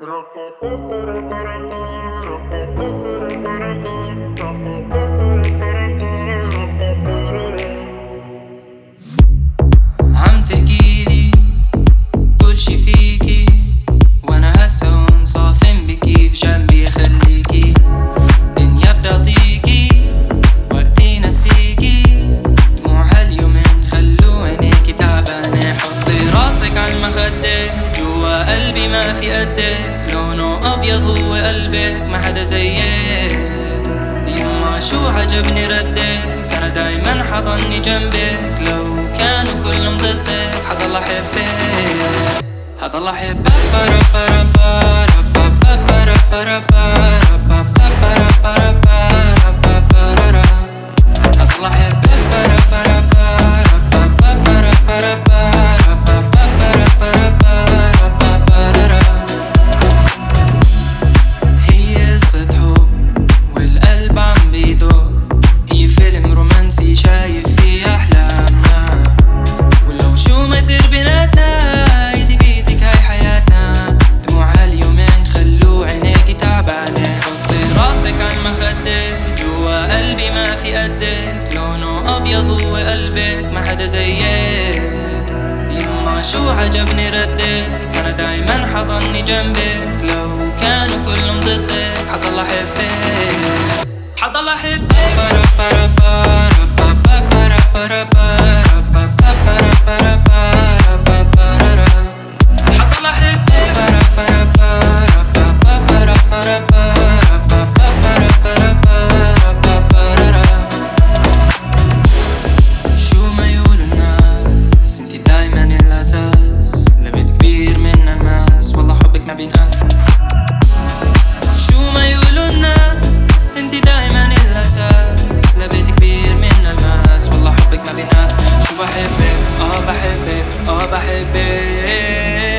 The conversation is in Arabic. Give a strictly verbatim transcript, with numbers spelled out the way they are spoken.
عم تحكيلي كل شي فيكي، وانا هسه هون صافن بكيف جنبي خليكي. دنيا بتعطيكي وقتي نسيكي، دموع هاليومين خلو عينيكي تعبانة. حطي راسك عالمخدة جوا قلبي ما في قدك، لونه ابيض هو قلبك ما حدا زيك. يما شو عجبني ردك، انا دايما حضني جنبك. لو كانوا كلهم ضدك حضل احبك، حضل احبك. حضل احبك. هي قصة حب والقلب عم بيدق، هي فيلم رومانسي شايف فيه أحلامنا. ولو شو ما يصير بيناتنا ايدي بيدك هاي حياتنا. دموع هاليومين خلو عينيكي تعبانة. حطي راسك عالمخدة جوا قلبي ما في قدك، لونه أبيض هو قلبك ما حدا زيك. يما شو عجبني ردك، أنا دايما حضني جنبك. لو كانوا كلهم ضدك حضل أحبك، حضل أحبك. حضل أحبك. شو ما يقولوا الناس انتي دايما الأساس، لبيت كبير من الماس والله حبك ما بينقاس. شو ما يقولوا الناس انتي دايما الأساس، لبيت كبير من الماس والله حبك ما بينقاس. شو بحبك اه بحبك اه بحبك.